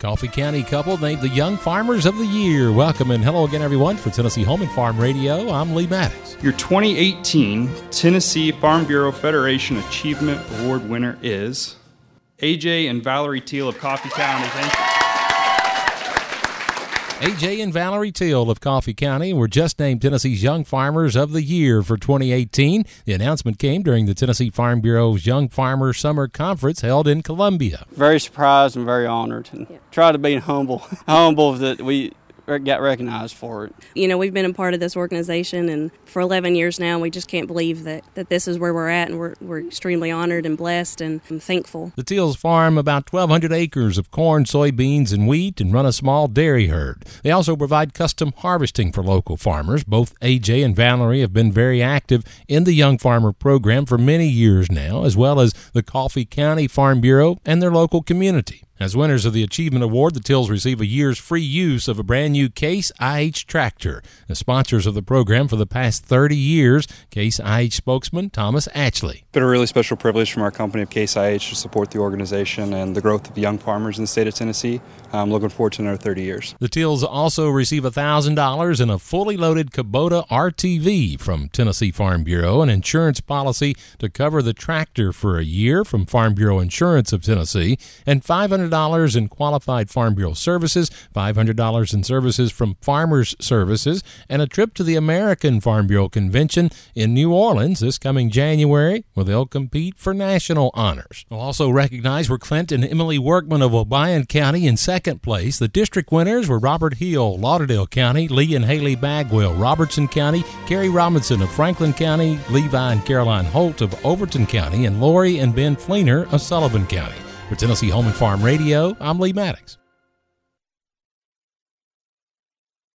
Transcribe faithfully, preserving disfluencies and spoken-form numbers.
Coffee County couple named the Young Farmers of the Year. Welcome and hello again, everyone. For Tennessee Home and Farm Radio, I'm Lee Maddox. Your twenty eighteen Tennessee Farm Bureau Federation Achievement Award winner is A J and Valerie Teal of Coffee County. Thank you. A J and Valerie Teal of Coffee County were just named Tennessee's Young Farmers of the Year for twenty eighteen. The announcement came during the Tennessee Farm Bureau's Young Farmer Summer Conference held in Columbia. Very surprised and very honored, and yeah. try to be humble, humble that we got recognized for it. You know, we've been a part of this organization and for eleven years now. We just can't believe that, that this is where we're at, and we're, we're extremely honored and blessed and, and thankful. The Teals farm about twelve hundred acres of corn, soybeans, and wheat and run a small dairy herd. They also provide custom harvesting for local farmers. Both A J and Valerie have been very active in the Young Farmer program for many years now, as well as the Coffee County Farm Bureau and their local community. As winners of the Achievement Award, the Teals receive a year's free use of a brand new Case I H tractor. The sponsors of the program for the past thirty years, Case I H spokesman Thomas Atchley. It's been a really special privilege from our company of Case I H to support the organization and the growth of young farmers in the state of Tennessee. I'm looking forward to another thirty years. The Teals also receive one thousand dollars in a fully loaded Kubota R T V from Tennessee Farm Bureau, an insurance policy to cover the tractor for a year from Farm Bureau Insurance of Tennessee, and five hundred dollars in qualified Farm Bureau services, five hundred dollars in services from Farmers Services, and a trip to the American Farm Bureau Convention in New Orleans this coming January, where they'll compete for national honors. We'll also recognize were Clint and Emily Workman of Obion County in second place. The district winners were Robert Hill, Lauderdale County, Lee and Haley Bagwell, Robertson County, Kerry Robinson of Franklin County, Levi and Caroline Holt of Overton County, and Lori and Ben Fleener of Sullivan County. For Tennessee Home and Farm Radio, I'm Lee Maddox.